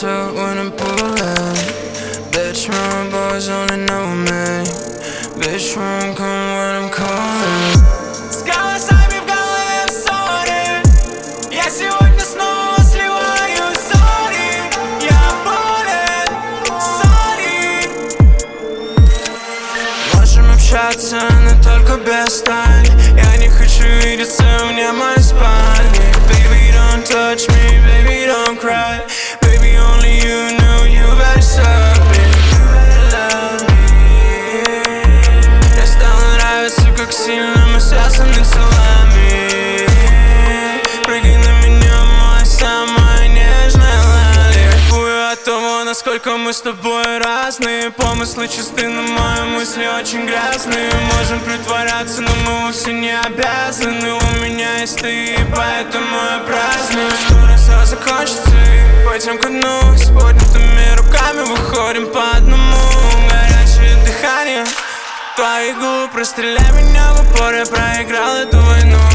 talk when I'm pulling. Bitch, my boys only know me. Bitch, won't come when I'm calling. С голосами в голове в ссоре. Я сегодня снова сливаю сори. Я болен, сори. Можем общаться, но только без тайн. Я не хочу видеться вне моей спальни. Baby, don't touch me, baby, don't cry. Baby, only you know you better suck me. You better love me. Мне стало нравиться, как сильно мы связаны телами. Прыгай на меня, мой самая нежная лали. Кайфую от того, насколько мы с тобой разные. Помыслы чисты, но мои мысли очень грязные. Можем притворяться, но мы вовсе не обязаны. У меня есть ты, поэтому я праздную. Скоро все закончится и пойдем ко дну. С поднятыми руками выходим по одному. Горячее дыхание твоих губ. Расстреляй меня в упор, я проиграл эту войну.